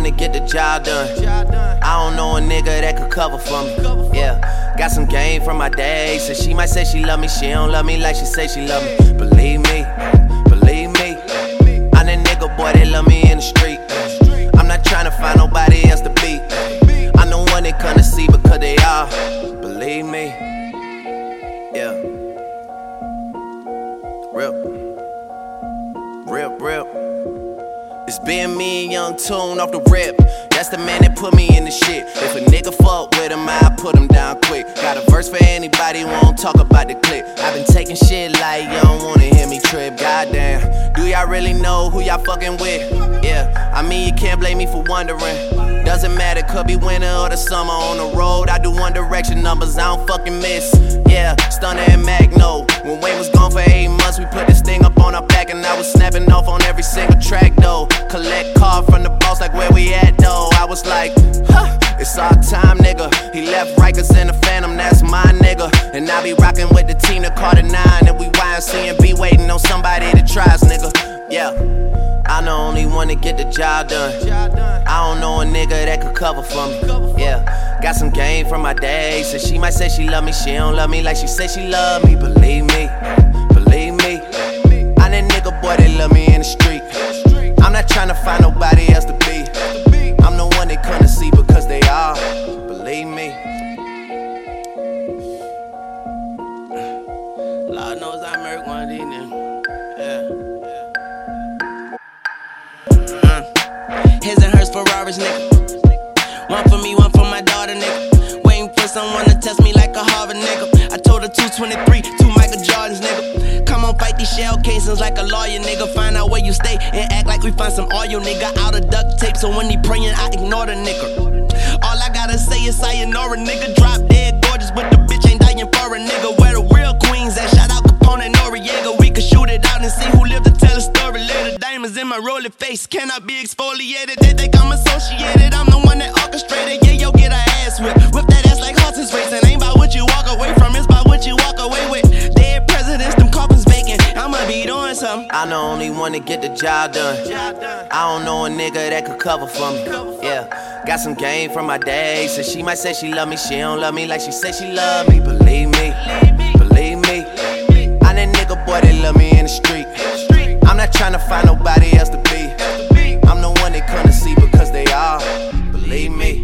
wanna get the job done. I don't know a nigga that could cover for me. Yeah, got some game from my day. So she might say she love me, she don't love me like she say she love me. Believe me, believe me. I'm that nigga boy that love me in the street. I'm not trying to find nobody else to be. I'm the one they come to see because they are. Believe me. Yeah. Rip. It's been me and Young Tune off the rip. That's the man that put me in the shit. If a nigga fuck with him, I put him down quick. Got a verse for anybody who won't talk about the clip. I've been taking shit like you don't wanna hear me trip. Goddamn, do y'all really know who y'all fucking with? Yeah, I mean you can't blame me for wondering. Doesn't matter, could be winter or the summer. On the road, I do One Direction numbers, I don't fucking miss. Yeah, Stunner and Magno. When Wayne was gone for 8 months, we put this thing up on our back, and I was snapping off on every single track though. Collect card from the boss like where we at though. I was like, huh, it's our time, nigga. He left Rikers in the Phantom, that's my nigga. And I be rocking with the Tina Carter 9, and we YMC and be waiting on somebody to try us, nigga. Yeah, I'm the only one to get the job done. I don't know a nigga that could cover for me. Yeah, got some game from my day. So she might say she love me, she don't love me like she say she love me. Believe me, believe me. I'm that nigga boy that love me in the street. I'm not trying to find nobody else to be. I'm the one they come to see because they are. Believe me. Lord knows I murk one of these niggas. His and hers Ferraris, nigga. One for me, one for my daughter, nigga. Waiting for someone to test me like a Harvard, nigga. I told her 223, 2 Michael Jordans, nigga. Come on, fight these shell casings like a lawyer, nigga. Find out where you stay and act like we find some oil, nigga. Out of duct tape, so when he praying, I ignore the nigga. All I gotta say is sayonara, nigga. Drop dead gorgeous, but the bitch ain't dying for a nigga. Where the real queens at? Shout out Capone and Noriega. We could shoot it out and see who lived to tell a story later. Diamonds in my rolling face cannot be exfoliated. They think I'm associated, I'm the one that orchestrated. Yeah, yo, get a ass whip. Whip that ass like horses racing. Ain't about what you walk away from, it's about what you walk away with. Dead presidents, them coffins vacant. I'ma be doing something. I'm the only one to get the job done. I don't know a nigga that could cover for me. Yeah, got some game from my day. So she might say she love me, she don't love me like she say she love me. Believe me, believe me. I'm that nigga boy that love me in the street. I'm not trying to find nobody else to be. I'm the one they come to see because they are. Believe me.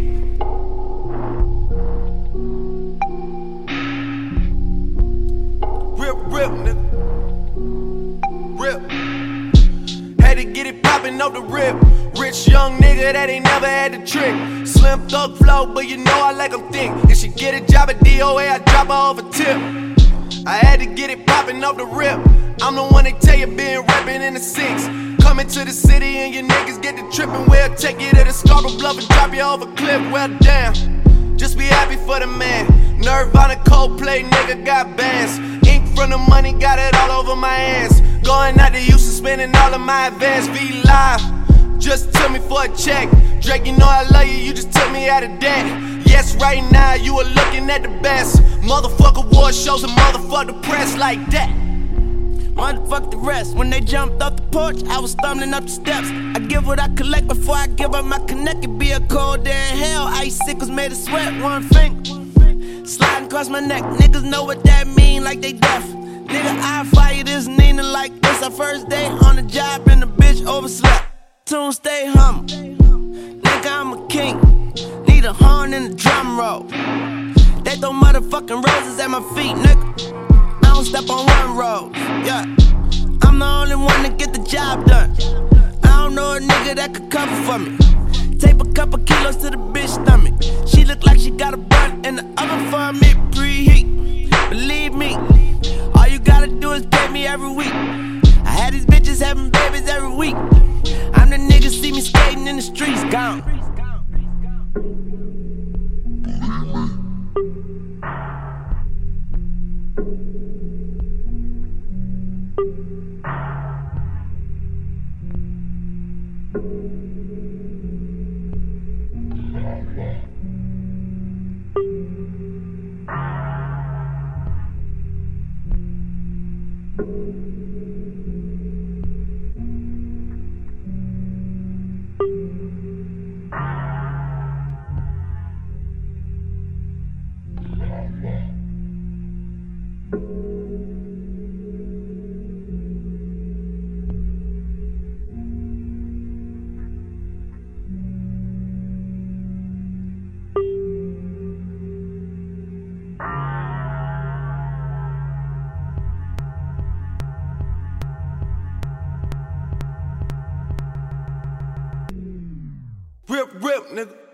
Rip, nigga. Rip. Had to get it poppin' off the rip. Rich young nigga that ain't never had the trick. Slim thug flow, but you know I like 'em thick. If she get a job at DOA, I drop her off a tip. I had to get it poppin' off the rip. I'm the one that tell you been rapping in the 6. Coming to the city and your niggas get to trippin'. We'll take you to the Scarborough Bluff and drop you off a cliff. Well, damn, just be happy for the man. Nirvana, Coldplay, nigga got bands. Ink from the money, got it all over my hands. Going out to Houston, spending all of my advance. V Live, just took me for a check. Drake, you know I love you, you just took me out of debt. Yes, right now you are looking at the best. Motherfucker award shows and motherfuck the press like that. Motherfuck the rest. When they jumped off the porch, I was stumbling up the steps. I give what I collect before I give up my connect. It be a cold day in hell. Icicles made of sweat, one finger sliding across my neck. Niggas know what that mean, like they deaf. Nigga, I fire this Nina like this. Our first day on the job and the bitch overslept. Tune stay humble. Nigga, I'm a king. Need a horn and a drum roll. They throw motherfucking roses at my feet, nigga. I don't step on one road, yeah. I'm the only one to get the job done. I don't know a nigga that could cover for me. Tape a couple kilos to the bitch stomach. She look like she got a bun in the oven for me, preheat. Believe me, all you gotta do is pay me every week. I had these bitches having babies every week. I'm the nigga see me skating in the streets, gone. Rip, nigga.